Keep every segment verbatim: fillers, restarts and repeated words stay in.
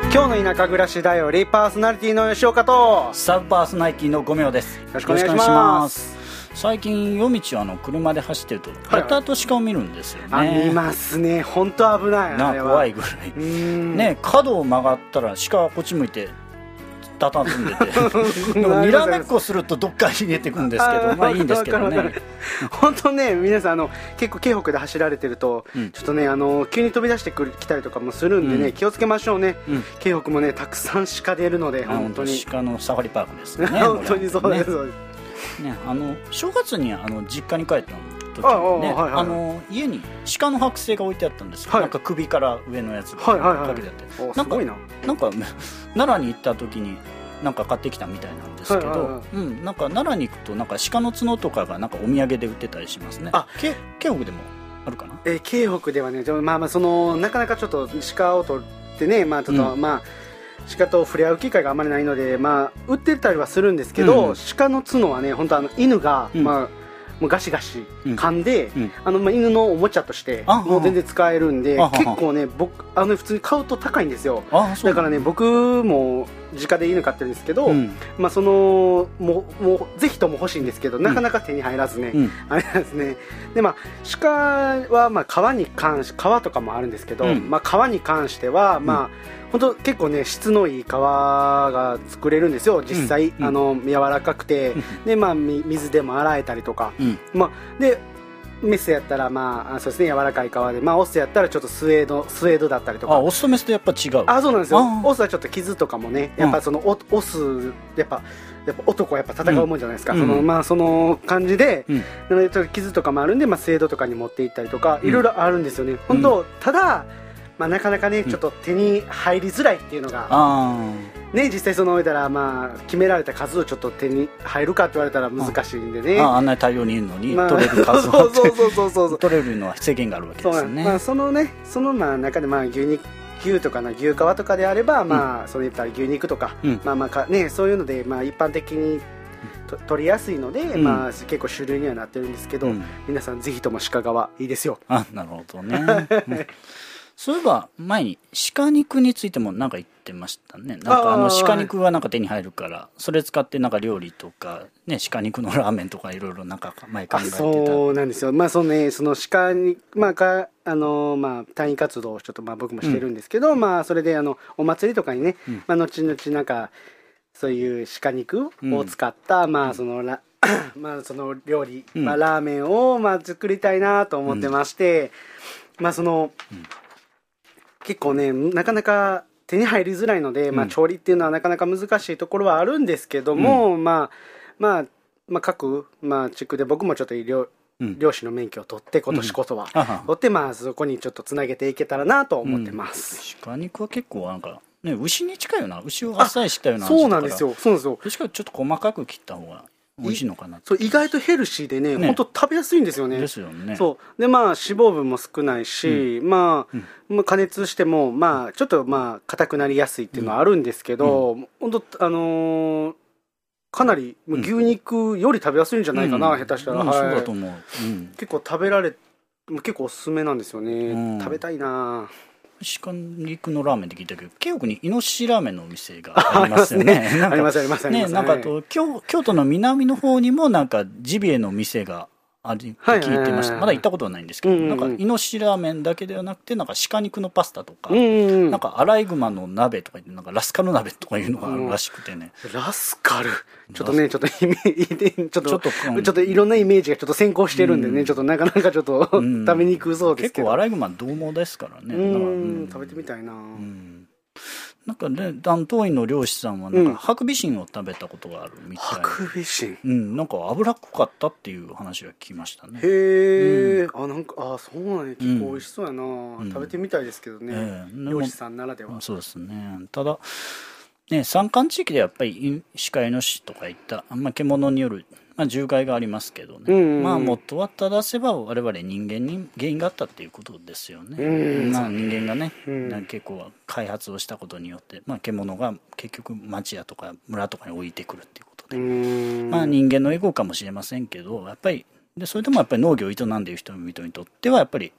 今日の田舎暮らしだよりパーソナリティの吉岡とサブパーソナリティのごみょうです。よろしくお願いします。 最近夜道をあの車で走ってるとやたらと鹿を見るんですよね。 あ、見ますね。本当危ない。 な怖いぐらいね。角を曲がったら鹿はこっち向いてたたんでてでもにらめっこするとどっかに逃げてくんですけどまあいいんですけどね。 本当ね、皆さんあの結構京北で走られてると、うん、ちょっとねあの急に飛び出してくる来たりとかもするんでね、うん、気をつけましょうね、うん、京北もねたくさん鹿出るので本当に鹿のサファリパークですね。 本当にそうです、 ね、あの正月にあの実家に帰った時にね、あの家に鹿の剥製が置いてあったんですよ、はい、なんか首から上のやつがかけてあって、はいはいはい、なんか、なんか奈良に行った時になんか買ってきたみたいなんですけど、はいはいはい、うん、なんか奈良に行くとなんか鹿の角とかがなんかお土産で売ってたりしますね。あ、京北でもあるかな。 えー、京北ではね、まあまあそのなかなかちょっと鹿を取ってね、まあちょっと、うん、まあ鹿と触れ合う機会があまりないので、まあ売ってたりはするんですけど、うん、鹿の角はね本当あの犬が、うん、まあもうガシガシ噛んで、うん、あのまあ犬のおもちゃとしてもう全然使えるんで、結構ね僕あの普通に買うと高いんですよ。だからね僕も実家で犬飼ってるんですけど、うん、まあそのもうもうぜひとも欲しいんですけど、なかなか手に入らずね、うん、あれなんですね。でまあ鹿はまあ皮に関し皮とかもあるんですけど、うん、まあ皮に関してはまあ、本当結構ね質のいい皮が作れるんですよ実際、うん、あの柔らかくて、うん、でまあ水でも洗えたりとか、うん、まあでメスやったらまあそうですね柔らかい皮で、まあオスやったらちょっとスエードスエードだったりとか。 あ、オスとメスとやっぱ違う。 あ、そうなんですよ。オスはちょっと傷とかもねやっぱその、うん、オスやっぱやっぱ男はやっぱ戦うもんじゃないですか、うん、そのまあその感じで、うん、なのでちょっと傷とかもあるんで、まあ、スエードとかに持っていったりとかいろいろあるんですよね、うん、本当。ただまあ、なかなかねちょっと手に入りづらいっていうのが、うん、ね、実際その置いたらまあ決められた数をちょっと手に入るかって言われたら難しいんでね。 ああ、あんなに大量にいるのに、まあ、取れる数をそうそうそうそうそう取れるのは制限があるわけですよね。 そう、まあ、そのねそのまあ中でまあ牛肉牛とかの牛皮とかであれば、まあ、うん、それ言ったら牛肉とか、うん、まあまあかねそういうのでまあ一般的にと取りやすいので、うん、まあ結構種類にはなってるんですけど、うん、皆さんぜひとも鹿皮いいですよ。 あ、なるほどね。うんそういえば前に鹿肉についても何か言ってましたね。なんかあの鹿肉がなんか手に入るからそれ使ってなんか料理とかね鹿肉のラーメンとかいろいろなんか前考えてた。 そうなんですよ。まあそのねその鹿にまあかあのまあ単位活動をちょっとまあ僕もしてるんですけど、うん、まあそれであのお祭りとかにね、うん、まあ後々なんかそういう鹿肉を使った、うん、まあそのラまあその料理、うん、まあラーメンをまあ作りたいなと思ってまして、うん、まあその、うん結構ねなかなか手に入りづらいので、うんまあ、調理っていうのはなかなか難しいところはあるんですけども、うんまあまあまあ、各、まあ、地区で僕もちょっと漁、うん、漁師の免許を取って今年こそは、うん、取って、まあ、そこにちょっとつなげていけたらなと思ってます、 うん、鹿肉は結構なんか、ね、牛に近いような牛をあっさりしたような味だからそうなんですよそうなんですよ。 しかもちょっと細かく切った方が美味しいのかな。 そう意外とヘルシーでね、ね、本当食べやすいんですよね。 ですよね。 そうでまあ脂肪分も少ないし、うん、まあ、うんまあ、加熱してもまあちょっとまあ硬くなりやすいっていうのはあるんですけど、うん、本当あのー、かなり牛肉より食べやすいんじゃないかな、うん、下手したら、うんはい、 そうだと思う、うん、 結構食べられ結構おすすめなんですよね、うん、食べたいな。 鹿肉のラーメンって聞いたけど京北にイノシシラーメンのお店がありますよね。 ありますありますあります。 なんかと京京都の南の方にもなんかジビエの店があるって聞いてました。まだ行ったことはないんですけど、うんうん、なんかイノシシラーメンだけではなくてなんか鹿肉のパスタとか、うんうん、なんかアライグマの鍋とかなんかラスカル鍋とかいうのがあるらしくてね、 うん、ラスカルちょっとねちょっとイメージちょっとちょっと、うん、ちょっといろんなイメージがちょっと先行してるんでね、うん、ちょっとなかなかちょっと、うん、食べにくそうですけど結構アライグマ獰猛ですからね。 うん、食べてみたいな、うんなんかね、担当員の漁師さんはなんかハクビシンを食べたことがあるみたいな、 ハクビシン、 うん、なんか脂っこかったっていう話が聞きましたね。 へえ、うん、あなんかあそうなんや、結構美味しそうやな、うん、食べてみたいですけどね、えー、漁師さんならでは。 そうですね。ただね山間地域でやっぱり鹿イノシシとかいった、まあ、獣によるまあ、獣害がありますけどね、うんうんうん、まあ元は正せば我々人間に原因があったっていうことですよね、うんうんまあ、人間がね、うん、結構開発をしたことによって、まあ、獣が結局町やとか村とかに置いてくるっていうことで、うんまあ、人間のエゴかもしれませんけどやっぱりでそれでもやっぱり農業を営んでいる人々にとってはやっぱり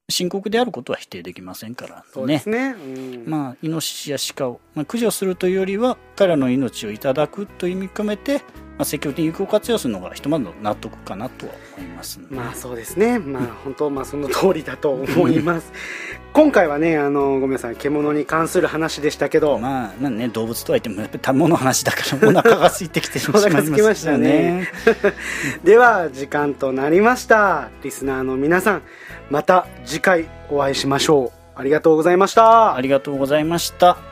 深刻であることは否定できませんからね。 そうですね、うんまあ、イノシシや鹿を、まあ、駆除するというよりは彼らの命をいただくという意味を込めて、まあ、積極的に有効活用するのがひとまずの納得かなとは思いますので、 まあそうですね、まあ本当、まあその通りだと思います今回はね、あのごめんなさい、獣に関する話でしたけど、 まあ、まあね、動物とは言ってもやっぱり食べ物の話だからお腹が空いてきてしまいますよね。 お腹空きましたねでは時間となりました。リスナーの皆さん、また次回お会いしましょう。ありがとうございました。 ありがとうございました。